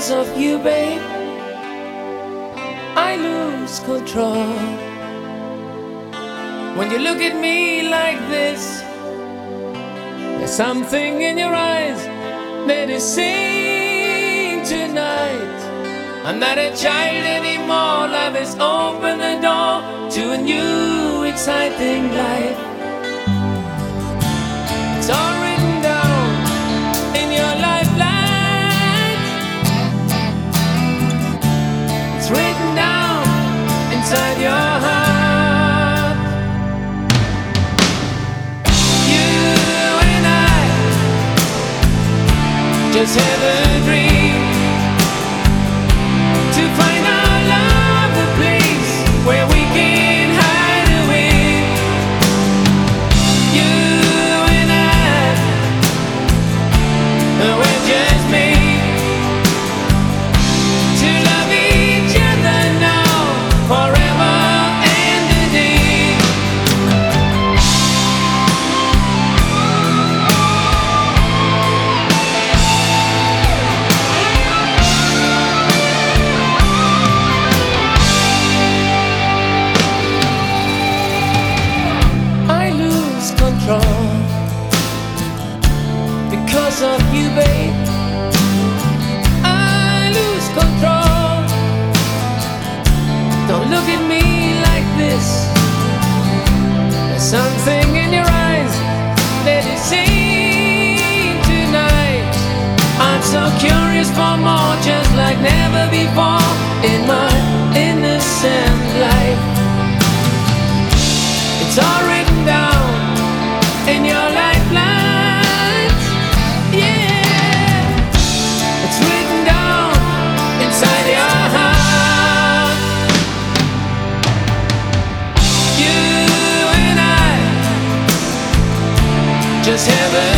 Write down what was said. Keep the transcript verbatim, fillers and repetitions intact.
Because of you, babe, I lose control. When you look at me like this, there's something in your eyes that is saying tonight, I'm not a child anymore. Love has opened the door to a new exciting life. It's all written down in your lifeline. It's written down inside your heart. You and I just have a dream to find our love a place where we can hide away. You and I, we're just made to love each other now, forever and a day. I lose control because of you, babe. I lose control. Don't look at me like this. There's something in your eyes that is saying tonight, I'm so curious for more, just like never before in my innocent life. It's all written down in your lifelines. Yeah, it's written down inside your heart. You and I just have a